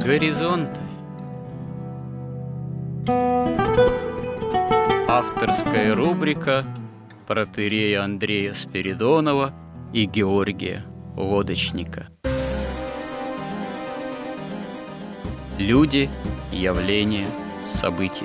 Горизонты. Авторская рубрика протоиерея Андрея Спиридонова и Георгия Лодочника. Люди, явления, события.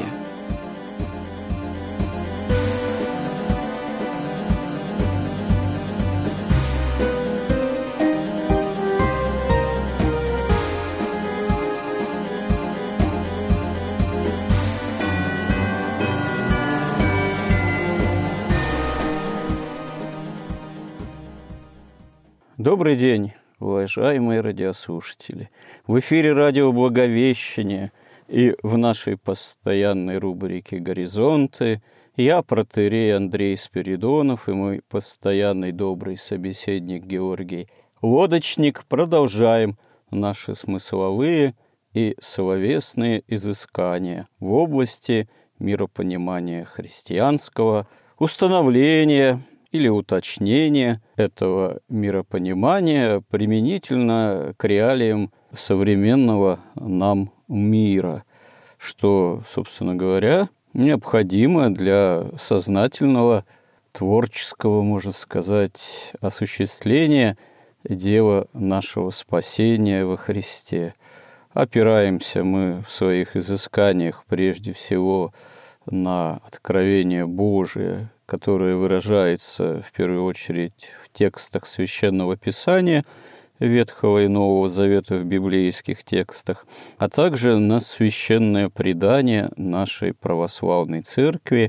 Добрый день, уважаемые радиослушатели! В эфире радио «Благовещение» и в нашей постоянной рубрике «Горизонты» я, протоиерей Андрей Спиридонов, и мой постоянный добрый собеседник Георгий Лодочник продолжаем наши смысловые и словесные изыскания в области миропонимания христианского, установления или уточнение этого миропонимания применительно к реалиям современного нам мира, что, собственно говоря, необходимо для сознательного, творческого, можно сказать, осуществления дела нашего спасения во Христе. Опираемся мы в своих изысканиях прежде всего на откровение Божие, которое выражается в первую очередь в текстах Священного Писания Ветхого и Нового Завета, в библейских текстах, а также на священное предание нашей православной церкви,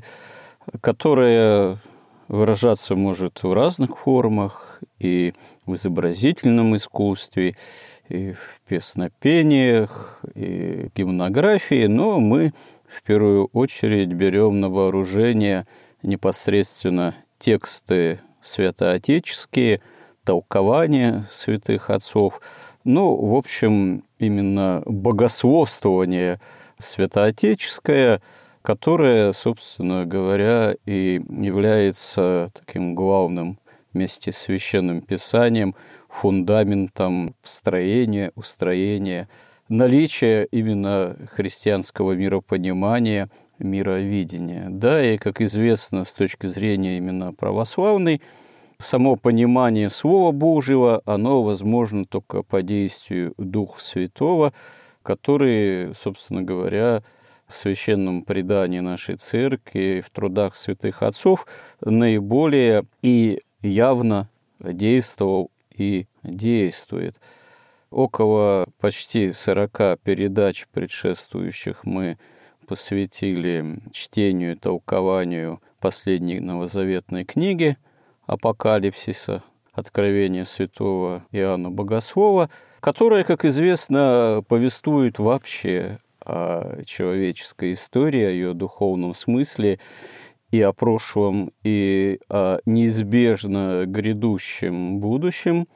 которое выражаться может в разных формах, и в изобразительном искусстве, и в песнопениях, и в гимнографии, но мы в первую очередь берем на вооружение непосредственно тексты святоотеческие, толкования святых отцов. В общем, именно богословствование святоотеческое, которое, собственно говоря, и является таким главным вместе с Священным Писанием фундаментом строения, устроения, наличия именно христианского миропонимания, мировидения. Да, и, как известно, с точки зрения именно православной, само понимание Слова Божьего, оно возможно только по действию Духа Святого, который, собственно говоря, в священном предании нашей церкви, в трудах святых отцов наиболее и явно действовал и действует. Около почти 40 передач предшествующих мы посвятили чтению и толкованию последней новозаветной книги Апокалипсиса, Откровения святого Иоанна Богослова, которая, как известно, повествует вообще о человеческой истории, о ее духовном смысле, и о прошлом, и о неизбежно грядущем будущем,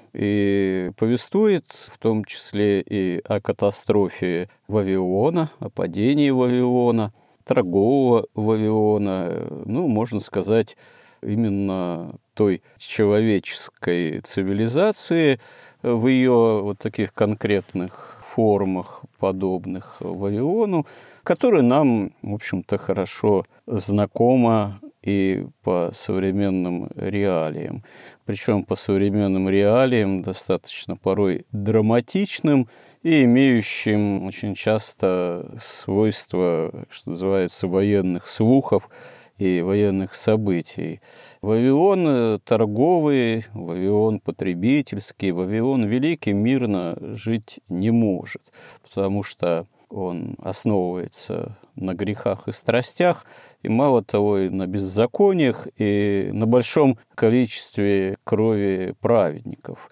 и повествует в том числе и о катастрофе Вавилона, о падении Вавилона, торгового Вавилона, можно сказать, именно той человеческой цивилизации в ее таких конкретных формах, подобных Вавилону, которая нам, в общем-то, хорошо знакома и по современным реалиям. Причем по современным реалиям достаточно порой драматичным и имеющим очень часто свойства, что называется, военных слухов и военных событий. Вавилон торговый, Вавилон потребительский, Вавилон великий мирно жить не может, потому что он основывается на грехах и страстях, и мало того, и на беззакониях, и на большом количестве крови праведников.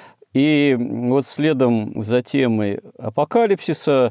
И вот следом за темой апокалипсиса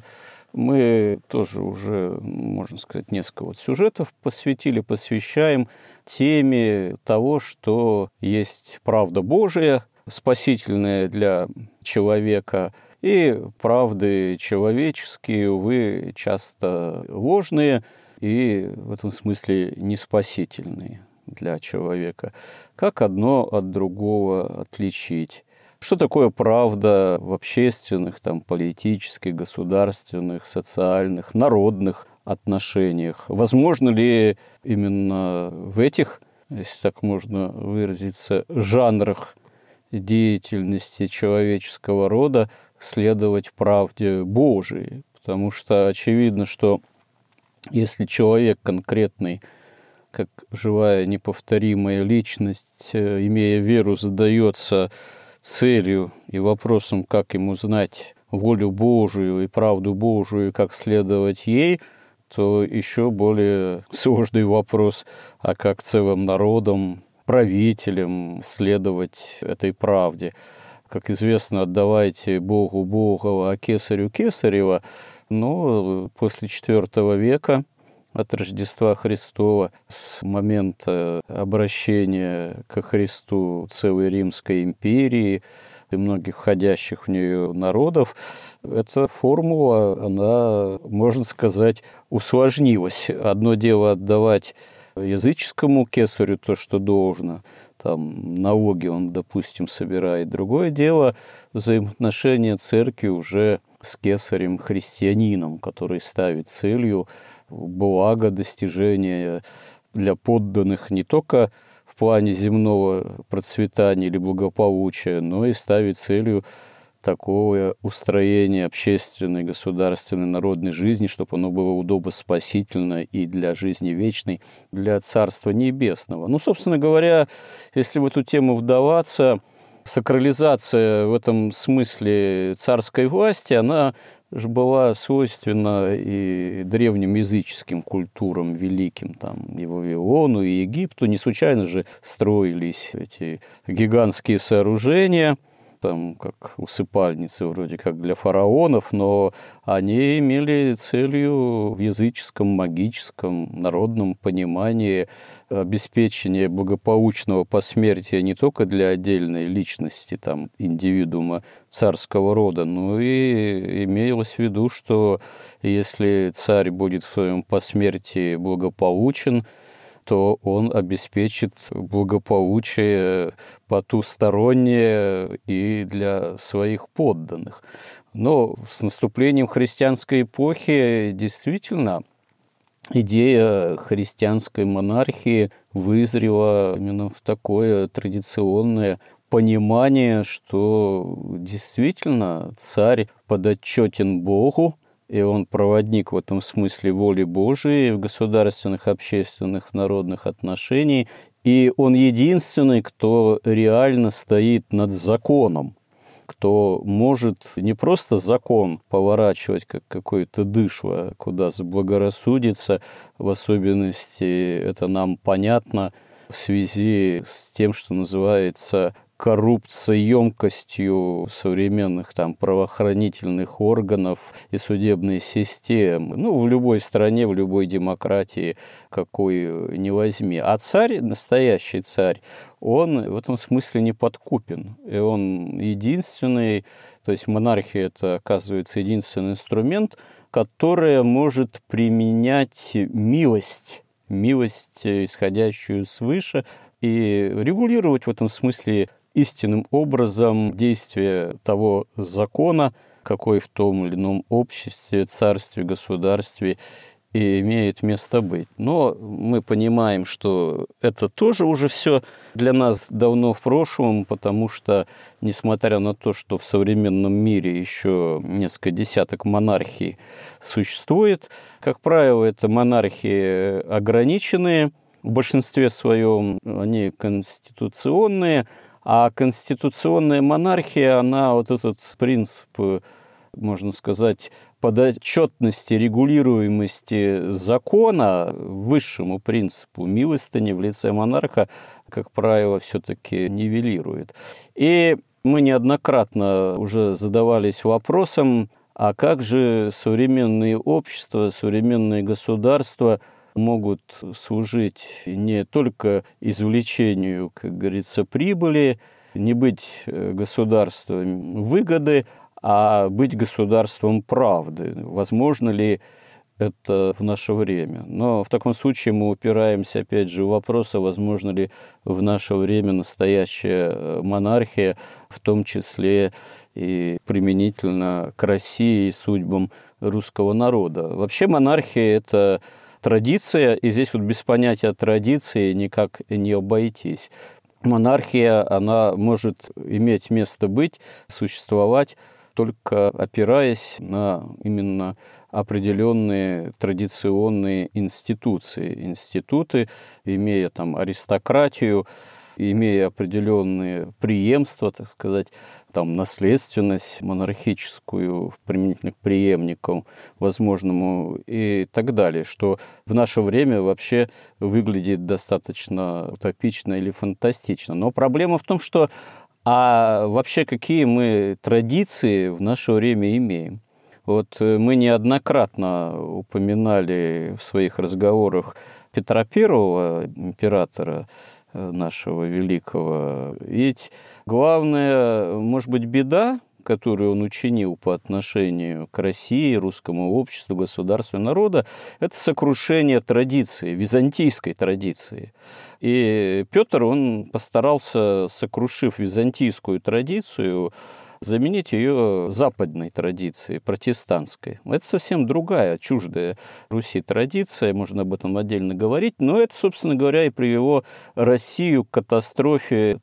мы тоже уже, можно сказать, несколько сюжетов посвящаем теме того, что есть правда Божия, спасительная для человека, и правды человеческие, увы, часто ложные и в этом смысле неспасительные для человека. Как одно от другого отличить? Что такое правда в общественных, политических, государственных, социальных, народных отношениях? Возможно ли именно в этих, если так можно выразиться, жанрах деятельности человеческого рода следовать правде Божией? Потому что очевидно, что если человек конкретный, как живая неповторимая личность, имея веру, задается целью и вопросом, как ему знать волю Божию и правду Божию, как следовать ей, то еще более сложный вопрос, а как целым народом, правителям следовать этой правде. Как известно, отдавайте Богу Богова, а кесарю кесарева, но после IV века от Рождества Христова, с момента обращения ко Христу целой Римской империи и многих входящих в нее народов, эта формула, она, можно сказать, усложнилась. Одно дело отдавать языческому кесарю то, что должно, налоги он, допустим, собирает. Другое дело взаимоотношения церкви уже с кесарем-христианином, который ставит целью благо достижения для подданных не только в плане земного процветания или благополучия, но и ставит целью такое устроение общественной, государственной, народной жизни, чтобы оно было удобоспасительно и для жизни вечной, для Царства Небесного. Собственно говоря, если в эту тему вдаваться, сакрализация в этом смысле царской власти, она же была свойственна и древним языческим культурам великим, и Вавилону, и Египту. Не случайно же строились эти гигантские сооружения, как усыпальницы вроде как для фараонов, но они имели целью в языческом, магическом, народном понимании обеспечение благополучного посмертия не только для отдельной личности, индивидуума царского рода, но и имелось в виду, что если царь будет в своем посмертии благополучен, то он обеспечит благополучие потустороннее и для своих подданных. Но с наступлением христианской эпохи действительно идея христианской монархии вызрела именно в такое традиционное понимание, что действительно царь подотчетен Богу, и он проводник в этом смысле воли Божией в государственных, общественных, народных отношениях, и он единственный, кто реально стоит над законом, кто может не просто закон поворачивать, как какое-то дышло, куда заблагорассудится, в особенности это нам понятно в связи с тем, что называется коррупциемкостью современных правоохранительных органов и судебной системы. В любой стране, в любой демократии, какой ни возьми. А царь, настоящий царь, он в этом смысле не подкупен. И он единственный, то есть монархия – это, оказывается, единственный инструмент, который может применять милость, исходящую свыше, и регулировать в этом смысле истинным образом действие того закона, какой в том или ином обществе, царстве, государстве и имеет место быть. Но мы понимаем, что это тоже уже все для нас давно в прошлом, потому что, несмотря на то, что в современном мире еще несколько десяток монархий существует, как правило, это монархии ограниченные, в большинстве своем они конституционные, а конституционная монархия, она этот принцип, можно сказать, подотчетности, регулируемости закона высшему принципу милостыни в лице монарха, как правило, все-таки нивелирует. И мы неоднократно уже задавались вопросом, а как же современные общества, современные государства могут служить не только извлечению, как говорится, прибыли, не быть государством выгоды, а быть государством правды. Возможно ли это в наше время. Но в таком случае мы упираемся, опять же, в вопрос, а возможно ли в наше время настоящая монархия, в том числе и применительно к России и судьбам русского народа. Вообще монархия – это традиция, и здесь вот без понятия традиции никак не обойтись. Монархия, она может иметь место быть, существовать, только опираясь на именно определенные традиционные институты, имея там аристократию, имея определенные преемства, так сказать, там наследственность монархическую применительно к преемникам возможному и так далее, что в наше время вообще выглядит достаточно утопично или фантастично. Но проблема в том, что вообще какие мы традиции в наше время имеем? Вот мы неоднократно упоминали в своих разговорах Петра I, императора нашего великого. Ведь главная, может быть, беда, которую он учинил по отношению к России, русскому обществу, государству и народу, это сокрушение традиции, византийской традиции. И Петр, он постарался, сокрушив византийскую традицию, заменить ее западной традицией, протестантской. Это совсем другая, чуждая Руси традиция, можно об этом отдельно говорить, но это, собственно говоря, и привело Россию к катастрофе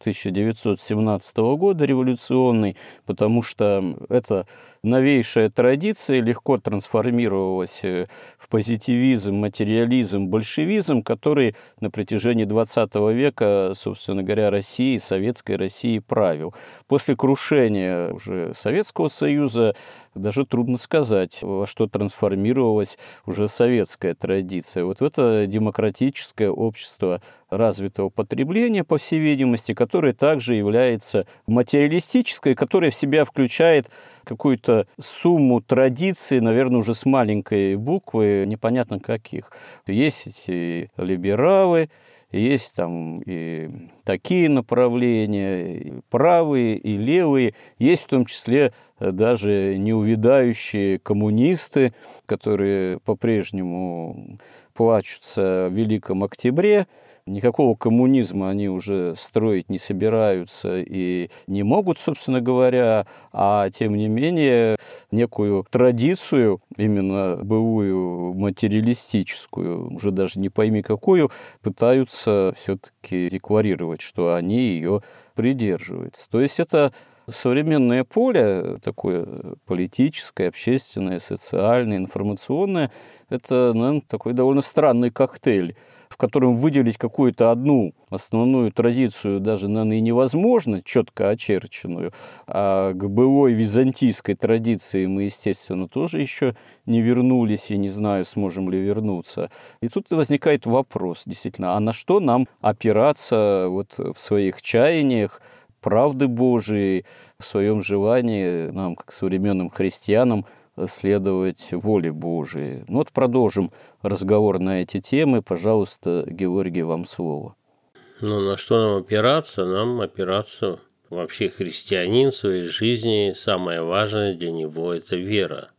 1917 года революционной, потому что эта новейшая традиция легко трансформировалась в позитивизм, материализм, большевизм, который на протяжении XX века, собственно говоря, России, советской России правил. После крушения уже Советского Союза даже трудно сказать, во что трансформировалась уже советская традиция. Вот в это демократическое общество развитого потребления, по всей видимости, которое также является материалистической, которое в себя включает какую-то сумму традиций, наверное, уже с маленькой буквы, непонятно каких. Есть и либералы, есть там и такие направления, и правые, и левые. Есть в том числе даже неувядающие коммунисты, которые по-прежнему плачутся в Великом Октябре. Никакого коммунизма они уже строить не собираются и не могут, собственно говоря, а тем не менее некую традицию, именно былую материалистическую, уже даже не пойми какую, пытаются все-таки декларировать, что они ее придерживаются. То есть это современное поле, такое политическое, общественное, социальное, информационное, это, наверное, такой довольно странный коктейль, в котором выделить какую-то одну основную традицию даже, наверное, и невозможно, четко очерченную, а к былой византийской традиции мы, естественно, тоже еще не вернулись, и не знаю, сможем ли вернуться. И тут возникает вопрос, действительно, а на что нам опираться вот в своих чаяниях, правды Божией, в своем желании нам, как современным христианам, следовать воле Божией. Ну вот продолжим разговор на эти темы. Пожалуйста, Георгий, вам слово. Ну, на что нам опираться? Нам опираться вообще христианин в своей жизни. Самое важное для него – это вера.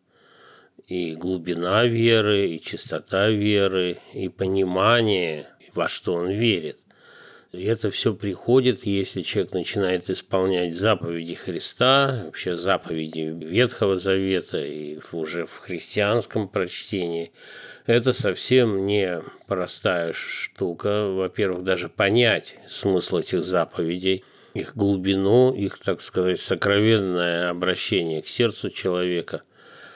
И глубина веры, и чистота веры, и понимание, во что он верит. И это все приходит, если человек начинает исполнять заповеди Христа, вообще заповеди Ветхого Завета и уже в христианском прочтении. Это совсем не простая штука. Во-первых, даже понять смысл этих заповедей, их глубину, их, так сказать, сокровенное обращение к сердцу человека.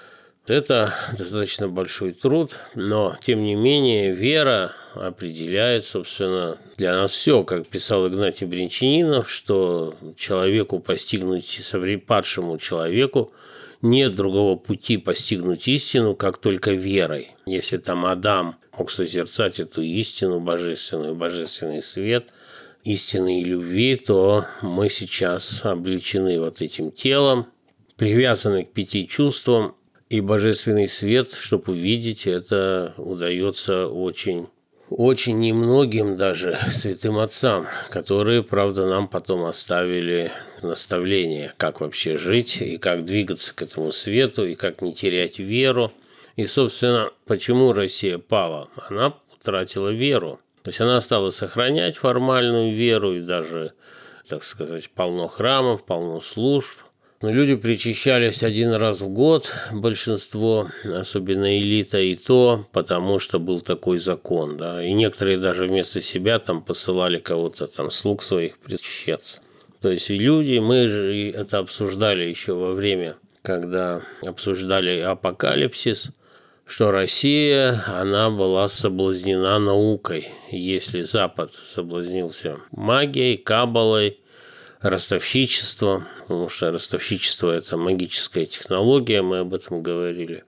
Это достаточно большой труд, но, тем не менее, вера определяет, собственно, для нас все, как писал Игнатий Брянчанинов, что человеку постигнуть, падшему человеку, нет другого пути постигнуть истину, как только верой. Если там Адам мог созерцать эту истину божественную, божественный свет, истинной любви, то мы сейчас облечены вот этим телом, привязаны к 5 чувствам, и божественный свет, чтобы увидеть, это удается очень немногим даже святым отцам, которые, правда, нам потом оставили наставление, как вообще жить и как двигаться к этому свету, и как не терять веру, И, собственно, почему Россия пала? Она утратила веру. То есть она стала сохранять формальную веру и даже, так сказать, полно храмов, полно служб. Но люди причащались один раз в год, большинство, особенно элита, и то, потому что был такой закон, да, и некоторые даже вместо себя там посылали кого-то там, слуг своих причащаться. То есть и люди, мы же это обсуждали еще во время, когда обсуждали апокалипсис, что Россия, она была соблазнена наукой. Если Запад соблазнился магией, каббалой, ростовщичеством, потому что ростовщичество – это магическая технология, мы об этом говорили,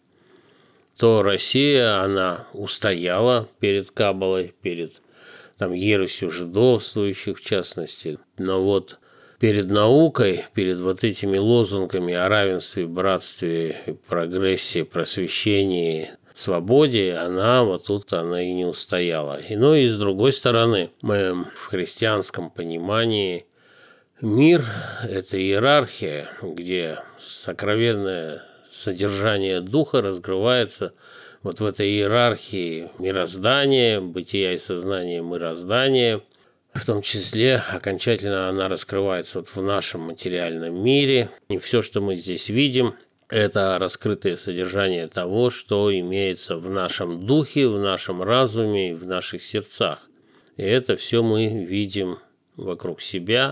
то Россия, она устояла перед каббалой, перед там, ересью жидовствующих в частности. Но вот перед наукой, перед вот этими лозунгами о равенстве, братстве, прогрессе, просвещении, свободе, она вот тут она и не устояла. Ну и с другой стороны, мы в христианском понимании мир – это иерархия, где сокровенное содержание духа раскрывается вот в этой иерархии мироздания, бытия и сознания мироздания. В том числе окончательно она раскрывается вот в нашем материальном мире. И все, что мы здесь видим, это раскрытое содержание того, что имеется в нашем духе, в нашем разуме и в наших сердцах. И это все мы видим вокруг себя.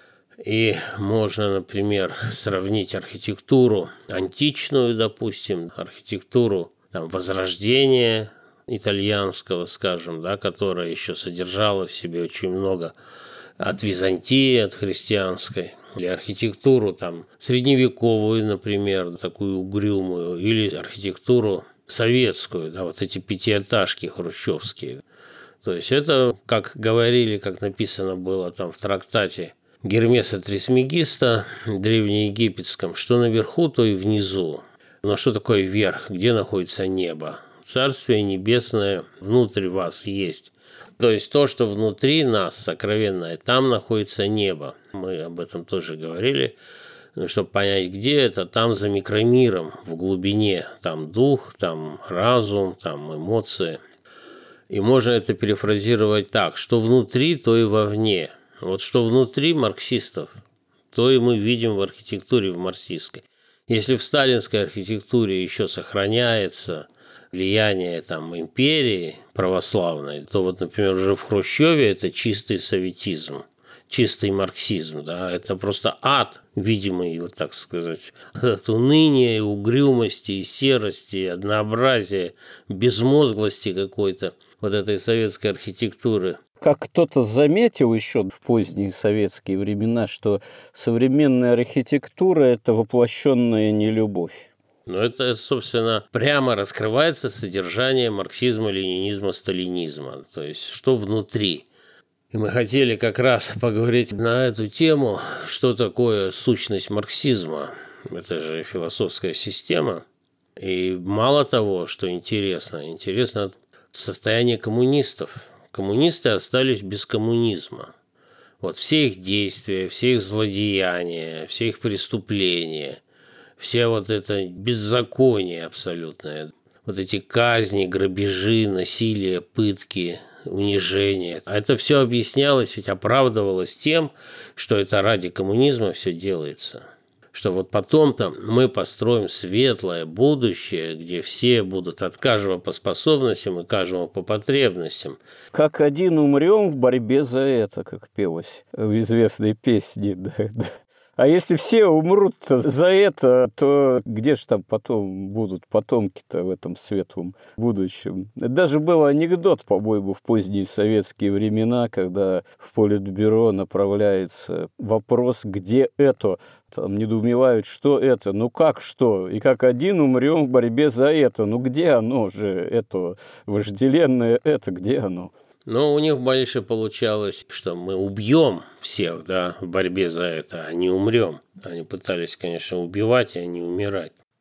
И можно, например, сравнить архитектуру античную, допустим, архитектуру там, Возрождения итальянского, скажем, да, которая еще содержала в себе очень много от Византии, от христианской, или архитектуру там, средневековую, например, такую угрюмую, или архитектуру советскую, да, вот эти пятиэтажки хрущевские. То есть это, как говорили, как написано было там в трактате Гермеса Трисмегиста, древнеегипетском, что наверху, то и внизу. Но что такое верх? Где находится небо? Царствие небесное внутри вас есть. То есть то, что внутри нас, сокровенное, там находится небо. Мы об этом тоже говорили. Чтобы понять, где это, там за микромиром, в глубине. Там дух, там разум, там эмоции. И можно это перефразировать так, что внутри, то и вовне. Вот что внутри марксистов, то и мы видим в архитектуре в марксистской. Если в сталинской архитектуре еще сохраняется влияние там, империи православной, то вот, например, уже в Хрущеве это чистый советизм, чистый марксизм. Да? Это просто ад, видимый, вот так сказать, от уныния, угрюмости, серости, однообразия, безмозглости какой-то вот этой советской архитектуры. Как кто-то заметил еще в поздние советские времена, что современная архитектура – это воплощенная нелюбовь. Но это, собственно, прямо раскрывается содержание марксизма, ленинизма, сталинизма. То есть, что внутри. И мы хотели как раз поговорить на эту тему, что такое сущность марксизма. Это же философская система. И мало того, что интересно состояние коммунистов. Коммунисты остались без коммунизма. Вот все их действия, все их злодеяния, все их преступления, все вот это беззаконие абсолютное, вот эти казни, грабежи, насилие, пытки, унижение. А это все объяснялось, ведь оправдывалось тем, что это ради коммунизма все делается. Что вот потом-то мы построим светлое будущее, где все будут от каждого по способностям и каждому по потребностям. Как один умрем в борьбе за это, как пелось в известной песне. Да. А если все умрут за это, то где же там потом будут потомки-то в этом светлом будущем? Даже был анекдот, по-моему, в поздние советские времена, когда в Политбюро направляется вопрос, где это? Там недоумевают, что это? Ну как что? И как один умрем в борьбе за это? Ну где оно же, это вожделенное это, где оно? Но у них больше получалось, что мы убьем всех, да, в борьбе за это, а не умрем. Они пытались, конечно, убивать, а не умирать.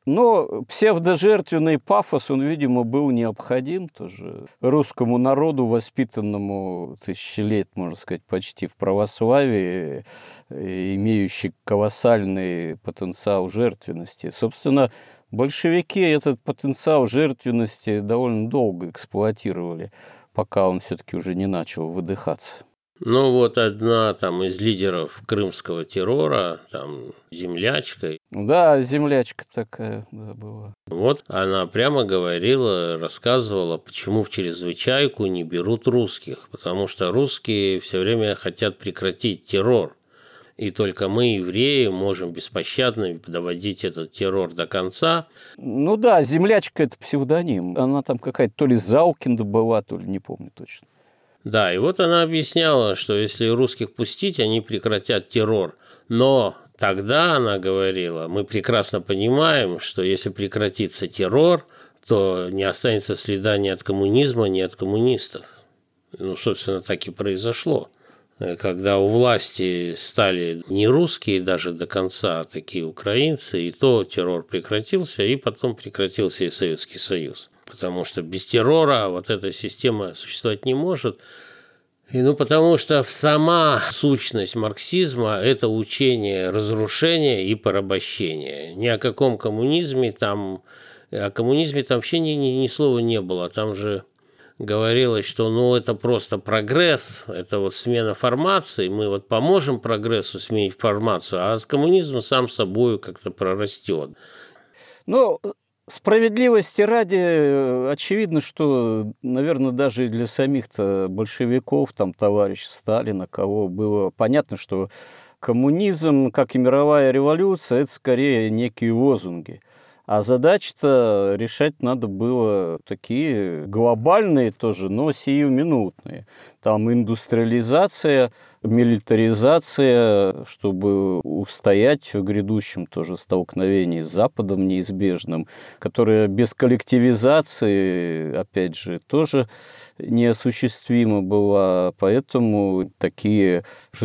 Но псевдожертвенный пафос, он, видимо, был необходим тоже русскому народу, воспитанному тысячи лет, можно сказать, почти в православии, имеющий колоссальный потенциал жертвенности. Собственно, большевики этот потенциал жертвенности довольно долго эксплуатировали, пока он все-таки уже не начал выдыхаться. Ну вот одна там из лидеров крымского террора, там землячка. Да, землячка такая, да, была. Вот она прямо говорила, рассказывала, почему в чрезвычайку не берут русских. Потому что русские все время хотят прекратить террор. И только мы, евреи, можем беспощадно доводить этот террор до конца. Ну да, землячка – это псевдоним. Она там какая-то то ли Залкинда была, то ли не помню точно. Да, и вот она объясняла, что если русских пустить, они прекратят террор. Но тогда, она говорила, мы прекрасно понимаем, что если прекратится террор, то не останется следа ни от коммунизма, ни от коммунистов. Ну, собственно, так и произошло. Когда у власти стали не русские даже до конца, а такие украинцы, и то террор прекратился, и потом прекратился и Советский Союз. Потому что без террора вот эта система существовать не может. И потому что сама сущность марксизма – это учение разрушения и порабощения. Ни о каком коммунизме там, о коммунизме там вообще ни слова не было. Там же говорилось, что это просто прогресс, это вот смена формации, мы вот поможем прогрессу сменить формацию, а с коммунизмом сам собой как-то прорастет. Ну, справедливости ради, очевидно, что, наверное, даже для самих-то большевиков, там, товарища Сталина, кого было понятно, что коммунизм, как и мировая революция, это скорее некие лозунги. А задачи-то решать надо было такие глобальные тоже, но сиюминутные. Там индустриализация, милитаризация, чтобы устоять в грядущем тоже столкновении с Западом неизбежным, которое без коллективизации, опять же, тоже неосуществима была. Поэтому такие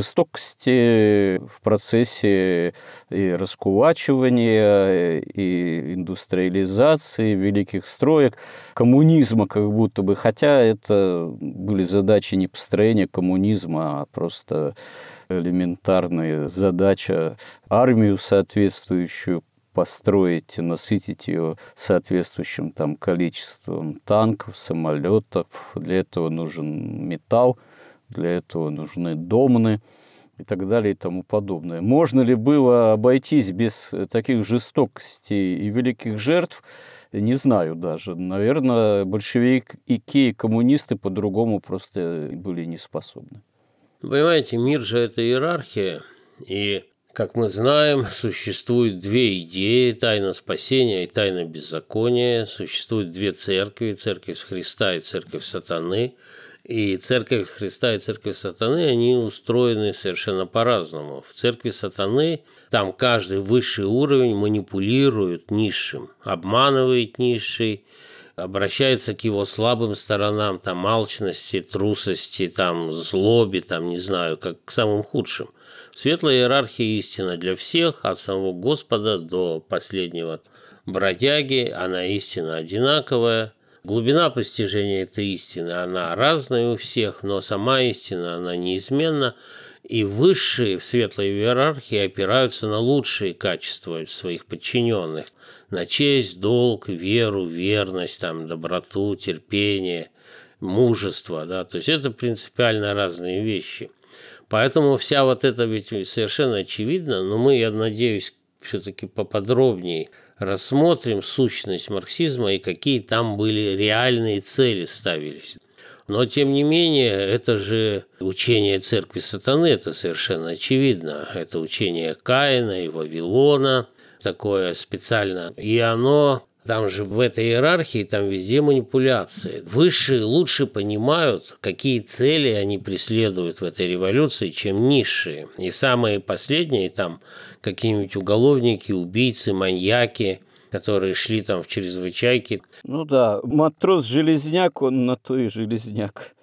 жестокости в процессе и раскулачивания, и индустриализации, великих строек, коммунизма как будто бы, хотя это были задачи не построения коммунизма, а просто элементарная задача армию соответствующую построить, насытить ее соответствующим там количеством танков, самолетов. Для этого нужен металл, для этого нужны домны и так далее и тому подобное. Можно ли было обойтись без таких жестокостей и великих жертв? Не знаю даже. Наверное, большевики и коммунисты по-другому просто были не способны. Понимаете, мир же – это иерархия, и, как мы знаем, существует две идеи – тайна спасения и тайна беззакония. Существуют две церкви – церковь Христа и церковь сатаны. И церковь Христа и церковь сатаны, они устроены совершенно по-разному. В церкви сатаны там каждый высший уровень манипулирует низшим, обманывает низший, обращается к его слабым сторонам, там, алчности, трусости, там, злобе, там, не знаю, как к самым худшим. В светлой иерархии истина для всех, от самого Господа до последнего бродяги, она истина одинаковая. Глубина постижения этой истины, она разная у всех, но сама истина, она неизменна. И высшие в светлой иерархии опираются на лучшие качества своих подчиненных, на честь, долг, веру, верность, там, доброту, терпение, мужество. Да? То есть это принципиально разные вещи. Поэтому вся вот это ведь совершенно очевидно, но мы, я надеюсь, все-таки поподробнее рассмотрим сущность марксизма и какие там были реальные цели ставились. Но, тем не менее, это же учение церкви сатаны, это совершенно очевидно. Это учение Каина и Вавилона, такое специально. И оно, там же в этой иерархии, там везде манипуляции. Высшие лучше понимают, какие цели они преследуют в этой революции, чем низшие. И самые последние, там, какие-нибудь уголовники, убийцы, маньяки, которые шли там в чрезвычайки. Ну да, матрос-железняк, он на то и железняк.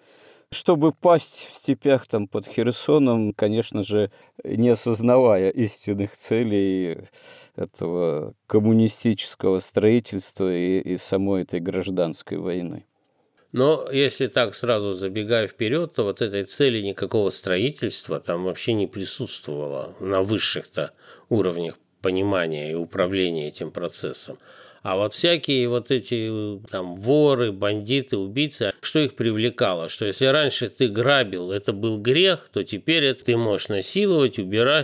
чтобы пасть в степях там под Херсоном, конечно же, не осознавая истинных целей этого коммунистического строительства и самой этой гражданской войны. Но если так сразу забегая вперед, то вот этой цели никакого строительства там вообще не присутствовало на высших-то уровнях понимания и управления этим процессом. А вот всякие вот эти там воры, бандиты, убийцы, что их привлекало? Что если раньше ты грабил, это был грех, то теперь это ты можешь насиловать, убирать.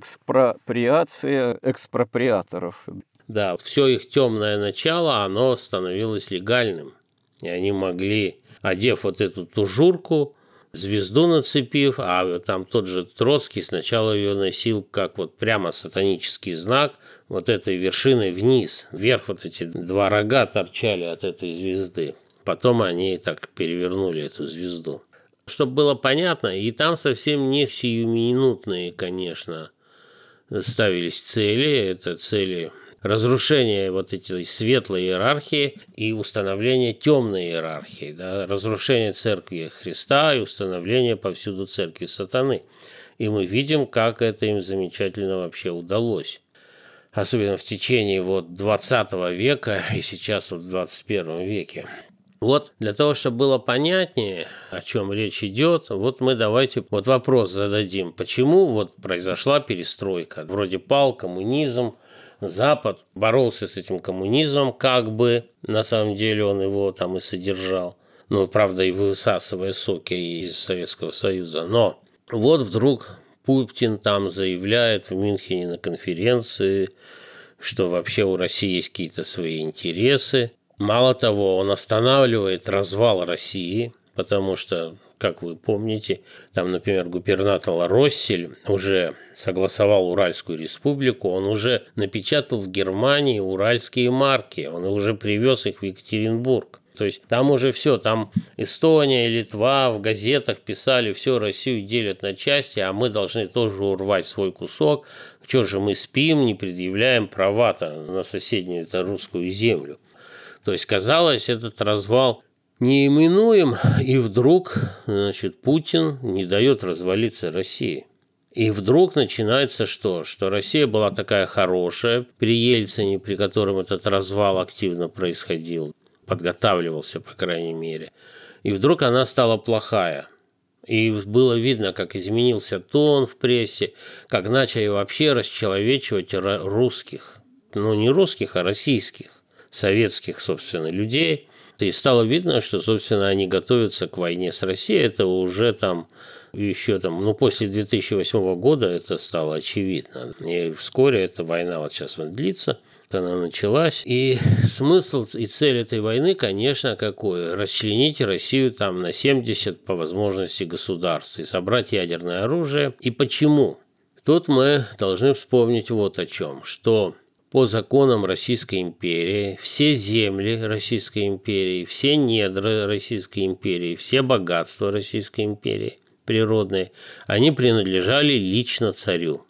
Экспроприация экспроприаторов. Да, все их темное начало, оно становилось легальным. И они могли, одев вот эту тужурку, звезду нацепив, а там тот же Троцкий сначала ее носил как вот прямо сатанический знак, вот этой вершиной вниз, вверх вот эти два рога торчали от этой звезды. Потом они так перевернули эту звезду. Чтобы было понятно, и там совсем не сиюминутные, конечно, ставились цели, это цели разрушение вот этой светлой иерархии и установление темной иерархии, да, разрушение церкви Христа и установление повсюду церкви сатаны. И мы видим, как это им замечательно вообще удалось. Особенно в течение вот 20 века и сейчас вот в 21 веке. Вот для того, чтобы было понятнее, о чем речь идет, вот мы давайте вот вопрос зададим. Почему вот произошла перестройка? Вроде пал коммунизм, Запад боролся с этим коммунизмом, как бы на самом деле он его там и содержал. Ну, правда, и высасывая соки из Советского Союза. Но вот вдруг Путин там заявляет в Мюнхене на конференции, что вообще у России есть какие-то свои интересы. Мало того, он останавливает развал России, потому что, как вы помните, там, например, губернатор Россель уже согласовал Уральскую республику, он уже напечатал в Германии уральские марки, он уже привез их в Екатеринбург. То есть там уже все, там Эстония, Литва в газетах писали, все, Россию делят на части, а мы должны тоже урвать свой кусок. Что же мы спим, не предъявляем права-то на соседнюю-то русскую землю. То есть, казалось, этот развал неименуем, и вдруг, значит, Путин не дает развалиться России. И вдруг начинается что? Что Россия была такая хорошая при Ельцине, при котором этот развал активно происходил, подготавливался, по крайней мере. И вдруг она стала плохая. И было видно, как изменился тон в прессе, как начали вообще расчеловечивать русских. Ну, не русских, а российских. Советских, собственно, людей. И стало видно, что, собственно, они готовятся к войне с Россией. Это уже там, еще там, ну, после 2008 года это стало очевидно. И вскоре эта война вот сейчас вот длится, она началась. И смысл и цель этой войны, конечно, какой? Расчленить Россию там на 70 по возможности государств и собрать ядерное оружие. И почему? Тут мы должны вспомнить вот о чем, что по законам Российской империи все земли Российской империи, все недра Российской империи, все богатства Российской империи природные, они принадлежали лично царю,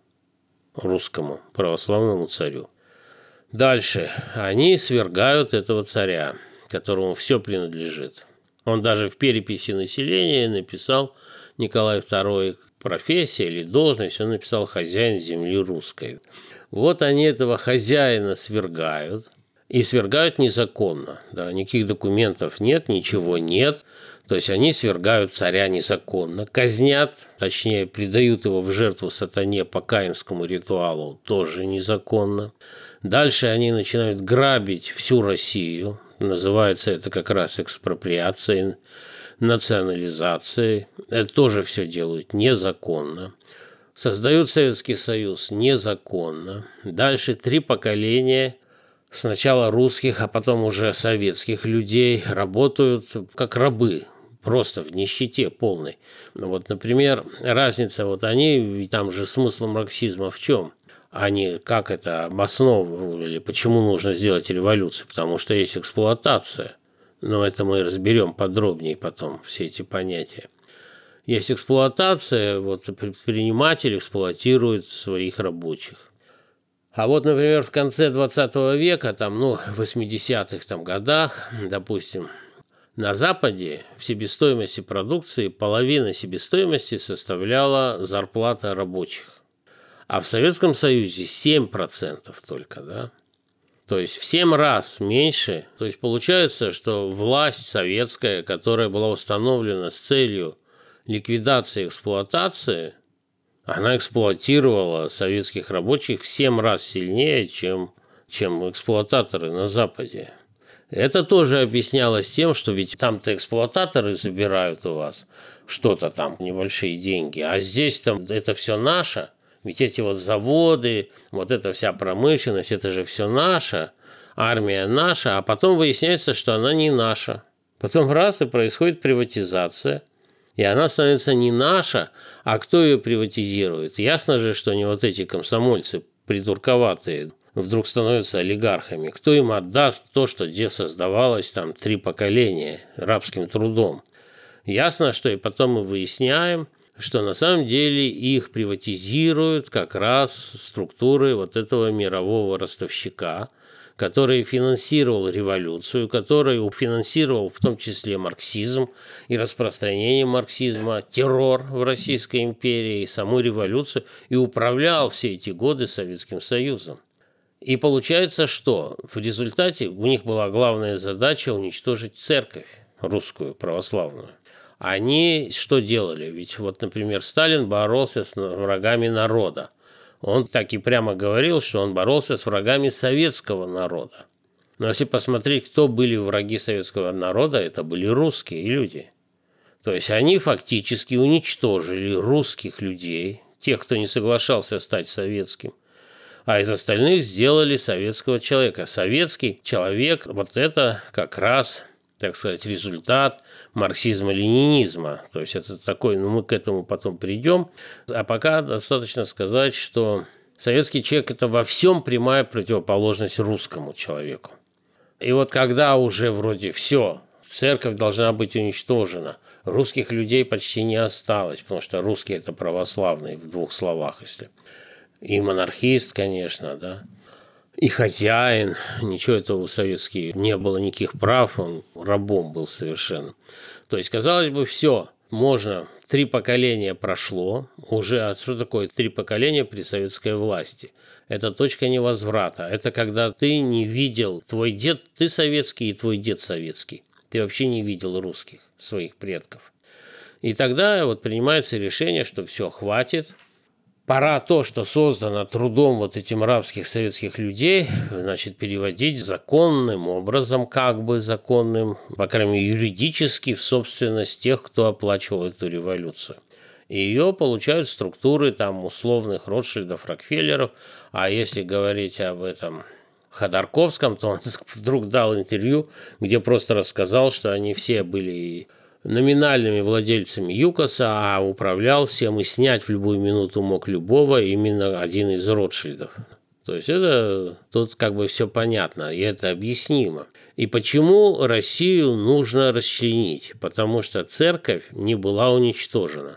русскому православному царю. Дальше они свергают этого царя, которому все принадлежит. Он даже в переписи населения написал, Николай II, профессия или должность, он написал «хозяин земли русской». Вот они этого хозяина свергают, и свергают незаконно. Да, никаких документов нет, ничего нет. То есть они свергают царя незаконно, казнят, точнее, предают его в жертву сатане по каинскому ритуалу, тоже незаконно. Дальше они начинают грабить всю Россию. Называется это как раз экспроприацией, национализацией. Это тоже все делают незаконно. Создают Советский Союз незаконно. Дальше 3 поколения, сначала русских, а потом уже советских людей, работают как рабы, просто в нищете полной. Вот, например, разница, вот они, там же смысл марксизма в чем? Они как это обосновывали, почему нужно сделать революцию? Потому что есть эксплуатация. Но это мы разберем подробнее потом, все эти понятия. Есть эксплуатация, вот предприниматель эксплуатирует своих рабочих. А вот, например, в конце 20 века, там, ну, в 80-х там годах, допустим, На Западе в себестоимости продукции половина себестоимости составляла зарплата рабочих. А в Советском Союзе 7% только, да? То есть в 7 раз меньше. То есть получается, что власть советская, которая была установлена с целью ликвидации эксплуатации, она эксплуатировала советских рабочих в 7 раз сильнее, чем эксплуататоры на Западе. Это тоже объяснялось тем, что ведь там-то эксплуататоры забирают у вас что-то там, небольшие деньги, а здесь там это все наше. Ведь эти вот заводы, вот эта вся промышленность, это же все наше, армия наша, а потом выясняется, что она не наша. Потом раз и происходит приватизация, и она становится не наша, а кто ее приватизирует? Ясно же, что не вот эти комсомольцы придурковатые вдруг становятся олигархами. Кто им отдаст то, что где создавалось там 3 поколения рабским трудом? Ясно, что и потом мы выясняем, что на самом деле их приватизируют как раз структуры вот этого мирового ростовщика, который финансировал революцию, который финансировал в том числе марксизм и распространение марксизма, террор в Российской империи, саму революцию, и управлял все эти годы Советским Союзом. И получается, что в результате у них была главная задача уничтожить церковь русскую, православную. Они что делали? Ведь вот, например, Сталин боролся с врагами народа. Он так и прямо говорил, что он боролся с врагами советского народа. Но если посмотреть, кто были враги советского народа, это были русские люди. То есть они фактически уничтожили русских людей, тех, кто не соглашался стать советским, а из остальных сделали советского человека. Советский человек – вот это как раз, так сказать, результат марксизма-ленинизма. То есть это такой, мы к этому потом придем. А пока достаточно сказать, что советский человек – это во всем прямая противоположность русскому человеку. И вот когда уже вроде все, церковь должна быть уничтожена, русских людей почти не осталось, потому что русские – это православные, в 2 словах, если. И монархист, конечно, да. И хозяин, ничего этого у советских не было, никаких прав, он рабом был совершенно. То есть, казалось бы, все, можно, 3 поколения прошло, уже, а что такое 3 поколения при советской власти? Это точка невозврата, это когда ты не видел, твой дед, ты советский и твой дед советский, ты вообще не видел русских, своих предков. И тогда вот принимается решение, что все, хватит. Пора то, что создано трудом вот этим рабских советских людей, значит, переводить законным образом, как бы законным, по крайней мере, юридически в собственность тех, кто оплачивал эту революцию. И ее получают структуры там условных Ротшильдов, Рокфеллеров, а если говорить об этом Ходорковском, то он вдруг дал интервью, где просто рассказал, что они все были номинальными владельцами ЮКОСа, а управлял всем и снять в любую минуту мог любого именно один из Ротшильдов. То есть это тут как бы все понятно, и это объяснимо. И почему Россию нужно расчленить? Потому что церковь не была уничтожена.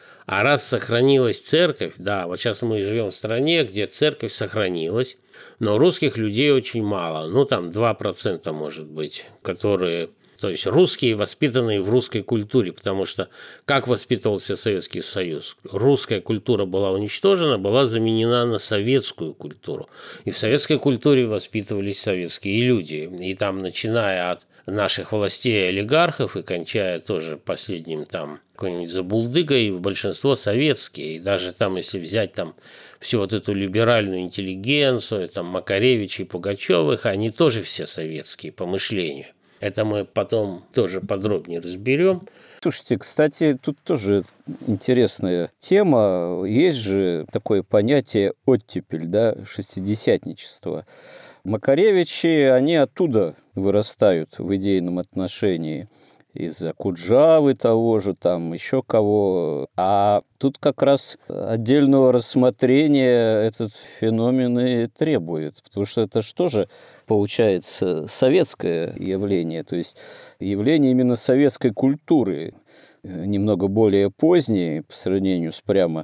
А раз сохранилась церковь, да, вот сейчас мы живем в стране, где церковь сохранилась, но русских людей очень мало, ну там 2% может быть, которые... То есть русские, воспитанные в русской культуре, потому что как воспитывался Советский Союз? Русская культура была уничтожена, была заменена на советскую культуру. И в советской культуре воспитывались советские люди. И там, начиная от наших властей и олигархов и кончая тоже последним там какой-нибудь Забулдыгой, большинство советские. И даже там, если взять там всю вот эту либеральную интеллигенцию, там Макаревича и Пугачевых, они тоже все советские по мышлению. Это мы потом тоже подробнее разберем. Слушайте, кстати, тут тоже интересная тема. Есть же такое понятие оттепель, да, шестидесятничество. Макаревичи, они оттуда вырастают в идейном отношении. Из-за Куджавы того же, там еще кого. А тут как раз отдельного рассмотрения этот феномен и требует. Потому что это что же получается советское явление, то есть явление именно советской культуры, немного более позднее по сравнению с прямо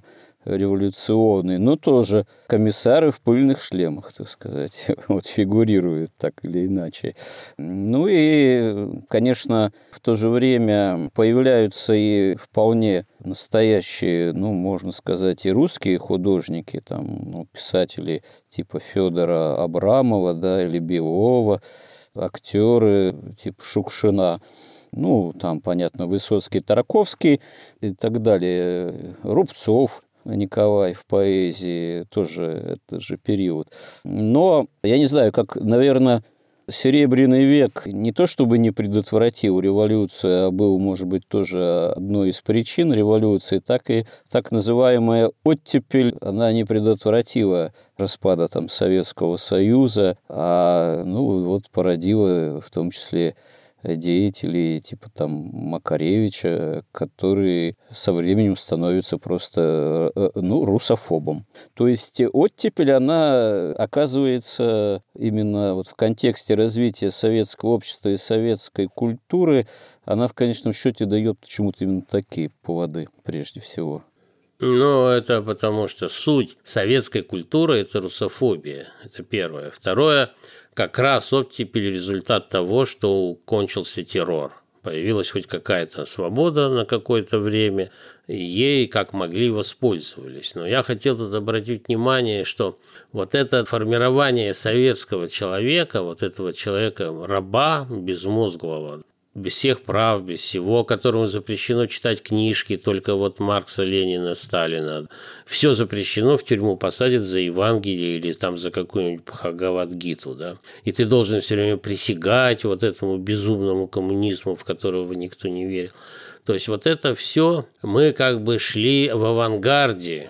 революционный, но тоже комиссары в пыльных шлемах, так сказать, вот фигурируют так или иначе. Ну и, конечно, в то же время появляются и вполне настоящие, ну, можно сказать, и русские художники, там, ну, писатели типа Федора Абрамова, да, или Белова, актеры типа Шукшина. Ну, там, понятно, Высоцкий, Тарковский и так далее. Рубцов Николай в поэзии, тоже этот же период. Но, я не знаю, как, наверное, Серебряный век не то чтобы не предотвратил революцию, а был, может быть, тоже одной из причин революции, так и так называемая оттепель, она не предотвратила распада там Советского Союза, а ну, вот породила в том числе деятелей типа там Макаревича, которые со временем становятся просто, ну, русофобом. То есть оттепель, она оказывается именно вот в контексте развития советского общества и советской культуры, она в конечном счете дает почему-то именно такие поводы прежде всего. Ну, это потому что суть советской культуры – это русофобия. Это первое. Второе – как раз оттепель – результат того, что кончился террор. Появилась хоть какая-то свобода на какое-то время, и ей как могли воспользовались. Но я хотел тут обратить внимание, что вот это формирование советского человека, вот этого человека-раба безмозглого, без всех прав, без всего, которому запрещено читать книжки, только вот Маркса, Ленина, Сталина. Все запрещено, в тюрьму посадят за Евангелие или там за какую-нибудь Бхагавад-гиту, да. И ты должен все время присягать вот этому безумному коммунизму, в которого никто не верил. То есть вот это все мы как бы шли в авангарде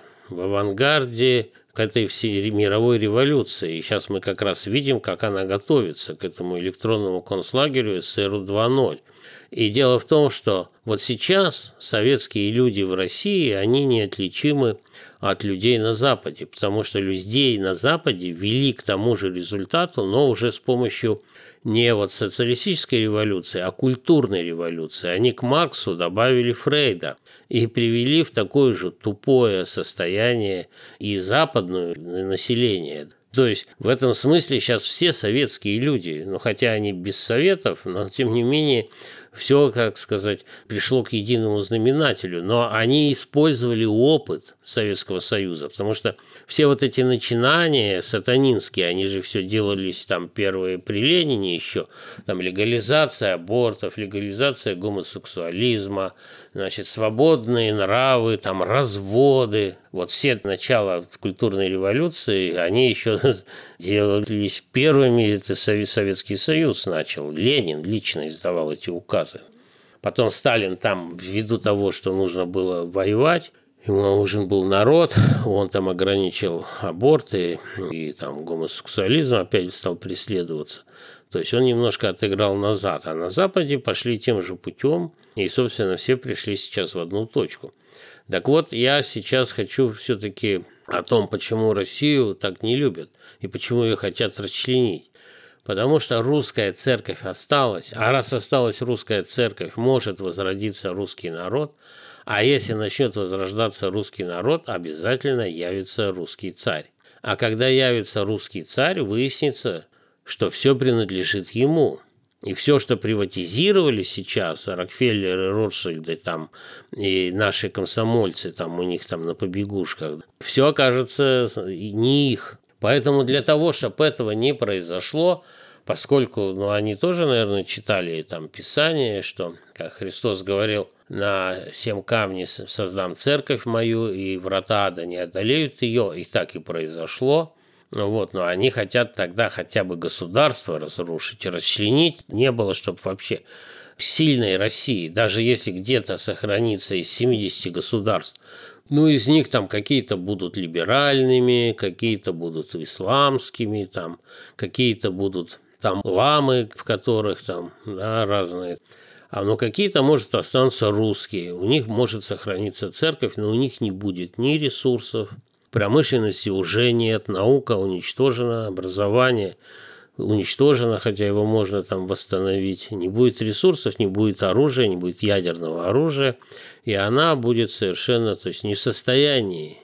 к этой всей мировой революции. И сейчас мы как раз видим, как она готовится к этому электронному концлагерю СССР 2.0. И дело в том, что вот сейчас советские люди в России, они неотличимы от людей на Западе, потому что людей на Западе вели к тому же результату, но уже с помощью не вот социалистической революции, а культурной революции. Они к Марксу добавили Фрейда и привели в такое же тупое состояние и западное население. То есть в этом смысле сейчас все советские люди, ну хотя они без советов, но тем не менее все, как сказать, пришло к единому знаменателю. Но они использовали опыт Советского Союза, потому что все вот эти начинания сатанинские, они же все делались там первые при Ленине еще, там легализация абортов, легализация гомосексуализма, значит, свободные нравы, там разводы. Вот все начала культурной революции, они еще делались первыми, это Советский Союз начал. Ленин лично издавал эти указы. Потом Сталин там, ввиду того, что нужно было воевать, ему нужен был народ, он там ограничил аборты и там гомосексуализм опять стал преследоваться. То есть он немножко отыграл назад, а на Западе пошли тем же путем, и, собственно, все пришли сейчас в одну точку. Так вот, я сейчас хочу все-таки о том, почему Россию так не любят и почему ее хотят расчленить. Потому что русская церковь осталась, а раз осталась русская церковь, может возродиться русский народ, а если начнет возрождаться русский народ, обязательно явится русский царь. А когда явится русский царь, выяснится, что все принадлежит ему. И все, что приватизировали сейчас, Рокфеллеры, Ротшильды там, и наши комсомольцы, там, у них там на побегушках, все окажется не их. Поэтому для того, чтобы этого не произошло, поскольку они тоже, наверное, читали там Писание, что, как Христос говорил, на 7 камней создам церковь мою, и врата ада не одолеют ее, и так и произошло. Вот, но они хотят тогда хотя бы государство разрушить, расчленить. Не было, чтобы вообще сильной России, даже если где-то сохранится из 70 государств, из них там какие-то будут либеральными, какие-то будут исламскими, там какие-то будут там ламы, в которых там разные. Но какие-то, может, останутся русские. У них может сохраниться церковь, но у них не будет ни ресурсов, промышленности уже нет, наука уничтожена, образование уничтожено, хотя его можно там восстановить. Не будет ресурсов, не будет оружия, не будет ядерного оружия, и она будет совершенно, то есть не в состоянии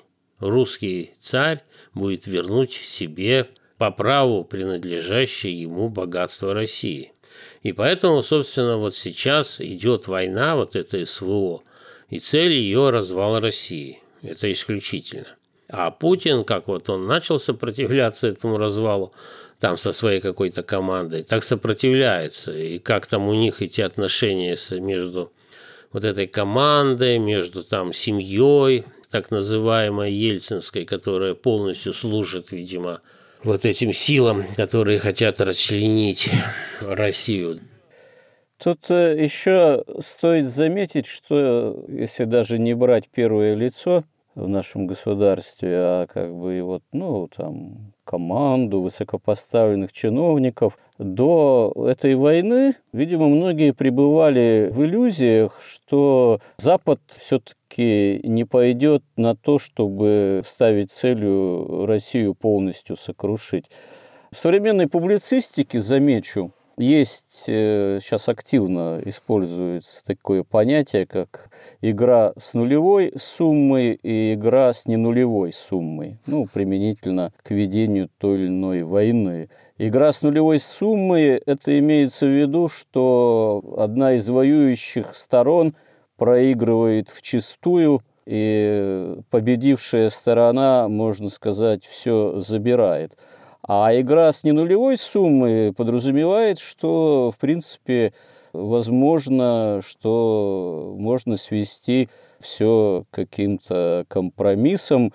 русский царь будет вернуть себе по праву принадлежащее ему богатство России. И поэтому, собственно, вот сейчас идет война, вот это СВО, и цель ее развал России. Это исключительно. А Путин, как вот он начал сопротивляться этому развалу, там со своей какой-то командой, так сопротивляется. И как там у них эти отношения между вот этой командой, между там семьей, так называемой ельцинской, которая полностью служит, видимо, вот этим силам, которые хотят расчленить Россию. Тут еще стоит заметить, что если даже не брать первое лицо в нашем государстве, а как бы вот, там команду высокопоставленных чиновников, до этой войны, видимо, многие пребывали в иллюзиях, что Запад все-таки не пойдет на то, чтобы ставить целью Россию полностью сокрушить. В современной публицистике, замечу, есть, сейчас активно используется такое понятие, как игра с нулевой суммой и игра с ненулевой суммой, применительно к ведению той или иной войны. Игра с нулевой суммой, это имеется в виду, что одна из воюющих сторон проигрывает вчистую, и победившая сторона, можно сказать, все забирает. А игра с ненулевой суммой подразумевает, что, в принципе, возможно, что можно свести все к каким-то компромиссам,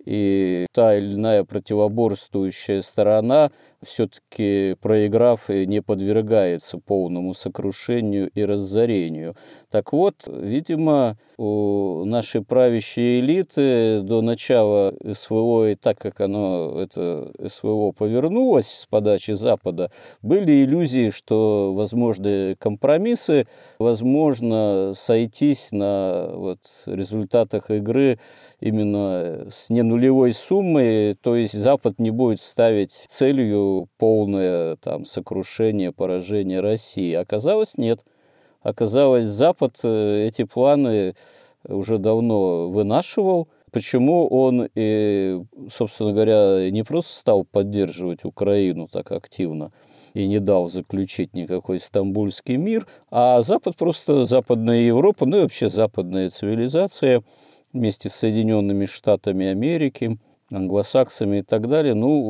и та или иная противоборствующая сторона, все-таки проиграв, не подвергается полному сокрушению и разорению. Так вот, видимо, у нашей правящей элиты до начала СВО, и так как это СВО повернулось с подачи Запада, были иллюзии, что возможны компромиссы, возможно сойтись на результатах игры именно с ненулевой суммой, то есть Запад не будет ставить целью полное сокрушение, поражение России. Оказалось, нет. Оказалось, Запад эти планы уже давно вынашивал. Почему он, собственно говоря, не просто стал поддерживать Украину так активно и не дал заключить никакой Стамбульский мир, а Запад, просто Западная Европа, и вообще западная цивилизация вместе с Соединенными Штатами Америки, англосаксами и так далее,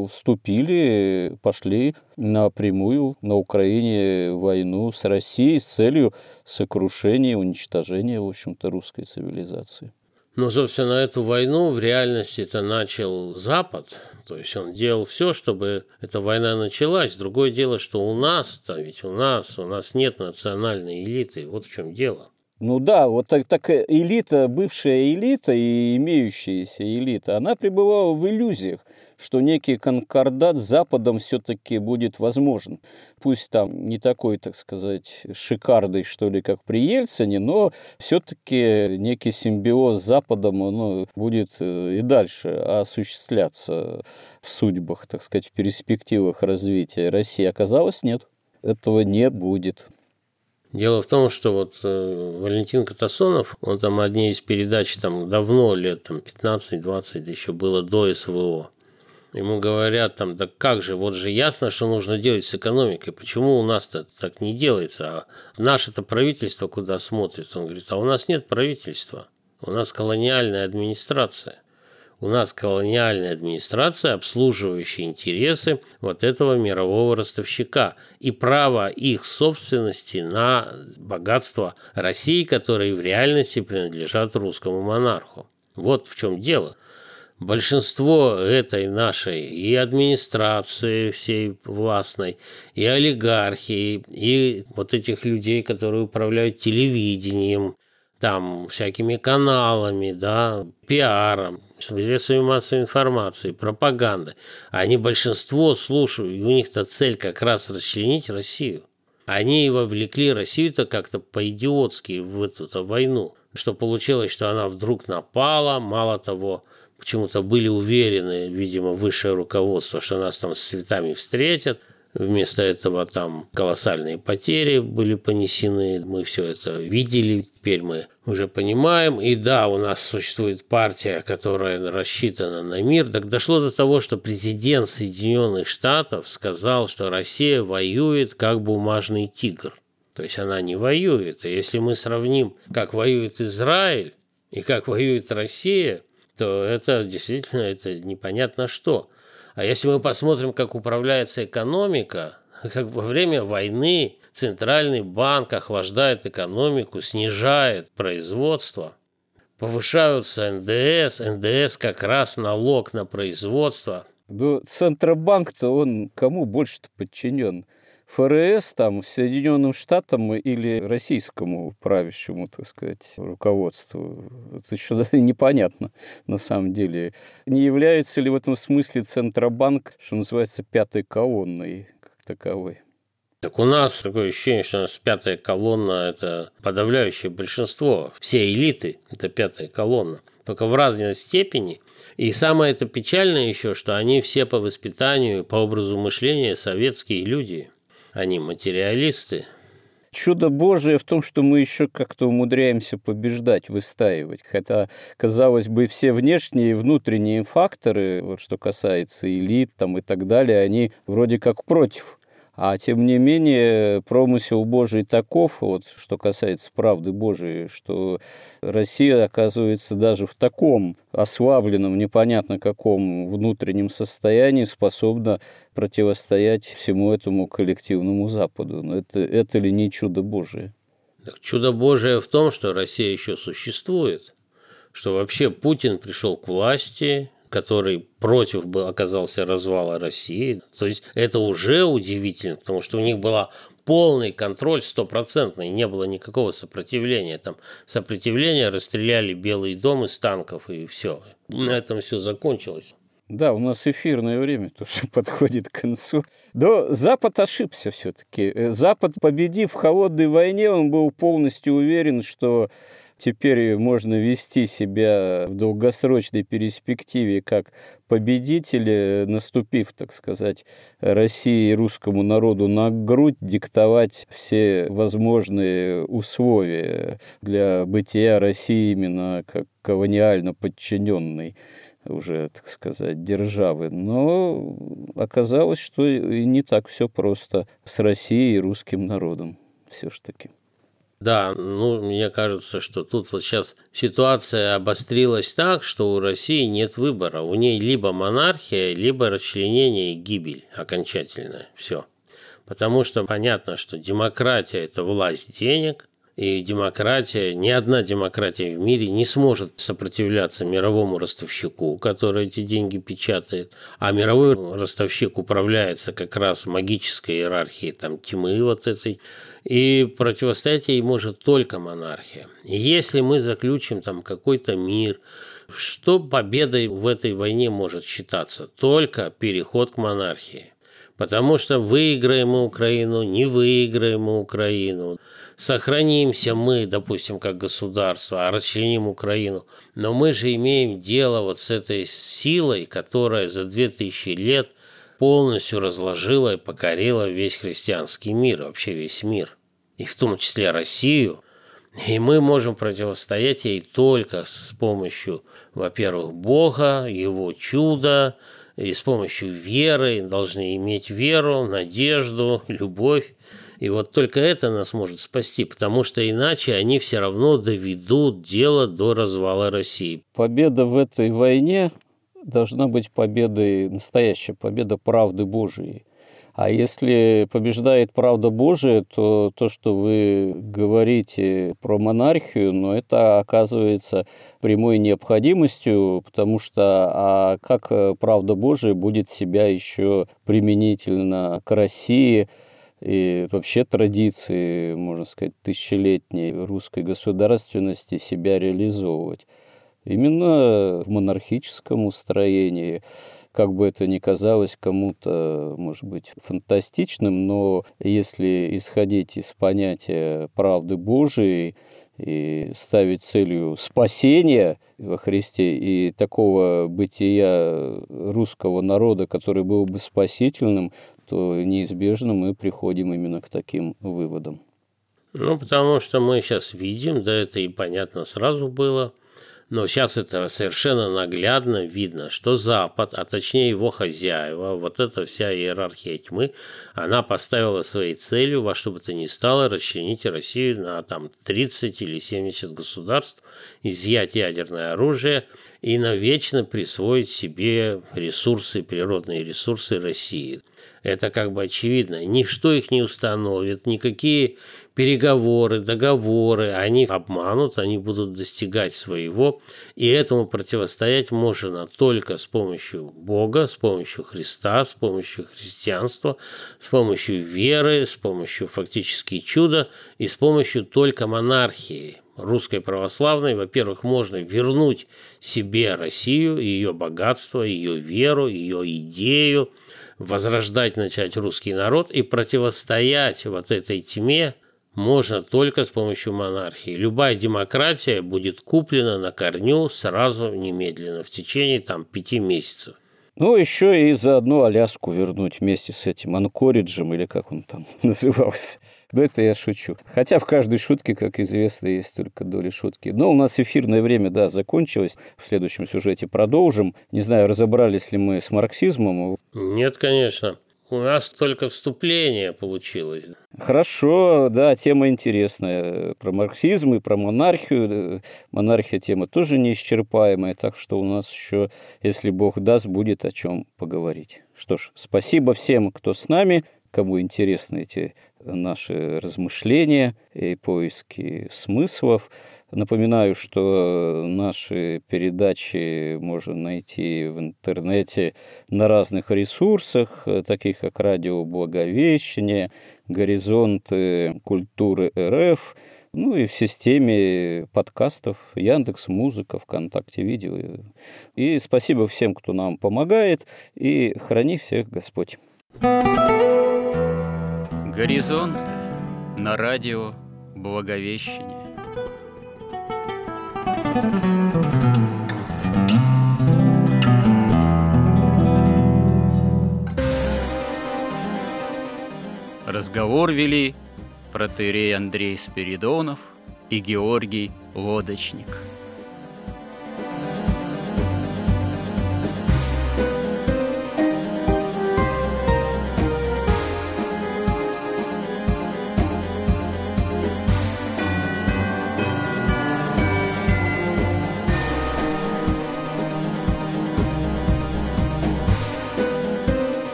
вступили, пошли напрямую на Украине войну с Россией с целью сокрушения, уничтожения, в общем-то, русской цивилизации. Собственно, эту войну в реальности-то начал Запад. То есть он делал все, чтобы эта война началась. Другое дело, что у нас нет национальной элиты. Вот в чем дело. Вот так элита, бывшая элита и имеющаяся элита, она пребывала в иллюзиях, что некий конкордат с Западом все-таки будет возможен. Пусть там не такой, так сказать, шикарный, что ли, как при Ельцине, но все-таки некий симбиоз с Западом будет и дальше осуществляться в судьбах, так сказать, в перспективах развития России. Оказалось, нет, этого не будет. Дело в том, что Валентин Катасонов, он там одни из передач давно, лет 15-20 еще было до СВО. Ему говорят да как же, вот же ясно, что нужно делать с экономикой. Почему у нас-то так не делается? А наше-то правительство куда смотрит? Он говорит, а у нас нет правительства. У нас колониальная администрация. У нас колониальная администрация, обслуживающая интересы этого мирового ростовщика и право их собственности на богатство России, которые в реальности принадлежат русскому монарху. Вот в чем дело. Большинство этой нашей и администрации всей властной, и олигархии, и этих людей, которые управляют телевидением, всякими каналами, пиаром, средствами массовой информации, пропагандой. Они большинство слушают, и у них-то цель как раз расчленить Россию. Они и вовлекли Россию-то как-то по-идиотски в эту войну. Что получилось, что она вдруг напала, мало того, почему-то были уверены, видимо, высшее руководство, что нас там с цветами встретят. Вместо этого там колоссальные потери были понесены. Мы все это видели, теперь мы уже понимаем. И да, у нас существует партия, которая рассчитана на мир. Так дошло до того, что президент Соединенных Штатов сказал, что Россия воюет как бумажный тигр. То есть она не воюет. И если мы сравним, как воюет Израиль и как воюет Россия, то это действительно это непонятно что. А если мы посмотрим, как управляется экономика, как во время войны Центральный банк охлаждает экономику, снижает производство, повышаются НДС, НДС как раз налог на производство. Да, Центробанк-то он кому больше-то подчинен? ФРС там, Соединенным Штатам или российскому правящему, так сказать, руководству? Это еще непонятно на самом деле. Не является ли в этом смысле Центробанк, что называется, пятой колонной как таковой? Так у нас такое ощущение, что у нас пятая колонна – это подавляющее большинство. Все элиты – это пятая колонна. Только в разной степени. И самое это печальное еще, что они все по воспитанию, по образу мышления советские люди. Они материалисты. Чудо Божие в том, что мы еще как-то умудряемся побеждать, выстаивать. Хотя, казалось бы, все внешние и внутренние факторы, вот что касается элит там, и так далее, они вроде как против. А тем не менее, промысел Божий таков, вот, что касается правды Божией, что Россия, оказывается, даже в таком ослабленном, непонятно каком внутреннем состоянии способна противостоять всему этому коллективному Западу. Но это ли не чудо Божие? Так чудо Божие в том, что Россия еще существует, что вообще Путин пришел к власти, который против бы оказался развала России. То есть это уже удивительно, потому что у них был полный контроль, стопроцентный, не было никакого сопротивления. Там сопротивление, расстреляли Белый дом из танков, и все. На этом все закончилось. Да, у нас эфирное время тоже подходит к концу. Но Запад ошибся все-таки. Запад, победив в холодной войне, он был полностью уверен, что теперь можно вести себя в долгосрочной перспективе как победитель, наступив, так сказать, России и русскому народу на грудь, диктовать все возможные условия для бытия России именно как колониально подчиненной уже, так сказать, державы. Но оказалось, что и не так все просто с Россией и русским народом все-таки. Да, мне кажется, что тут вот сейчас ситуация обострилась так, что у России нет выбора. У ней либо монархия, либо расчленение и гибель окончательная. Все. Потому что понятно, что демократия – это власть денег, и демократия, ни одна демократия в мире не сможет сопротивляться мировому ростовщику, который эти деньги печатает. А мировой ростовщик управляется как раз магической иерархией там, тьмы вот этой. И противостоять ей может только монархия. И если мы заключим там какой-то мир, что победой в этой войне может считаться? Только переход к монархии. Потому что выиграем мы Украину, не выиграем мы Украину. Сохранимся мы, допустим, как государство, а расчленим Украину. Но мы же имеем дело вот с этой силой, которая за 2000 лет полностью разложила и покорила весь христианский мир, вообще весь мир. И в том числе Россию. И мы можем противостоять ей только с помощью, во-первых, Бога, Его чуда, и с помощью веры. Должны иметь веру, надежду, любовь. И вот только это нас может спасти, потому что иначе они все равно доведут дело до развала России. Победа в этой войне должна быть победой, настоящая победа правды Божией. А если побеждает правда Божия, то то, что вы говорите про монархию, это оказывается прямой необходимостью, потому что как правда Божия будет себя еще применительно к России и вообще традиции, можно сказать, тысячелетней русской государственности себя реализовывать? Именно в монархическом устроении. Как бы это ни казалось кому-то, может быть, фантастичным, но если исходить из понятия правды Божией и ставить целью спасения во Христе и такого бытия русского народа, который был бы спасительным, то неизбежно мы приходим именно к таким выводам. Ну, потому что мы сейчас видим, да, это и понятно сразу было, но сейчас это совершенно наглядно видно, что Запад, а точнее его хозяева, вот эта вся иерархия тьмы, она поставила своей целью во что бы то ни стало расчленить Россию на 30 или 70 государств, изъять ядерное оружие и навечно присвоить себе ресурсы, природные ресурсы России. Это как бы очевидно. Ничто их не установит, никакие переговоры, договоры, они обманут, они будут достигать своего, и этому противостоять можно только с помощью Бога, с помощью Христа, с помощью христианства, с помощью веры, с помощью фактически чуда и с помощью только монархии. Русской православной, во-первых, можно вернуть себе Россию, ее богатство, ее веру, ее идею, возрождать начать русский народ и противостоять вот этой тьме можно только с помощью монархии. Любая демократия будет куплена на корню сразу, немедленно, в течение 5 месяцев. Ну, еще и заодно Аляску вернуть вместе с этим Анкориджем, или как он там назывался. Да это я шучу. Хотя в каждой шутке, как известно, есть только доля шутки. Но у нас эфирное время, да, закончилось. В следующем сюжете продолжим. Не знаю, разобрались ли мы с марксизмом. Нет, конечно. У нас только вступление получилось. Хорошо, да, тема интересная. Про марксизм и про монархию. Монархия тема тоже неисчерпаемая, так что у нас еще, если Бог даст, будет о чем поговорить. Что ж, спасибо всем, кто с нами, кому интересны эти наши размышления и поиски смыслов. Напоминаю, что наши передачи можно найти в интернете на разных ресурсах, таких как Радио Благовещение, Горизонты культуры РФ, ну и в системе подкастов Яндекс.Музыка, ВКонтакте Видео. И спасибо всем, кто нам помогает, и храни всех Господь. Горизонты на радио Благовещение. Разговор вели протоиерей Андрей Спиридонов и Георгий Лодочник.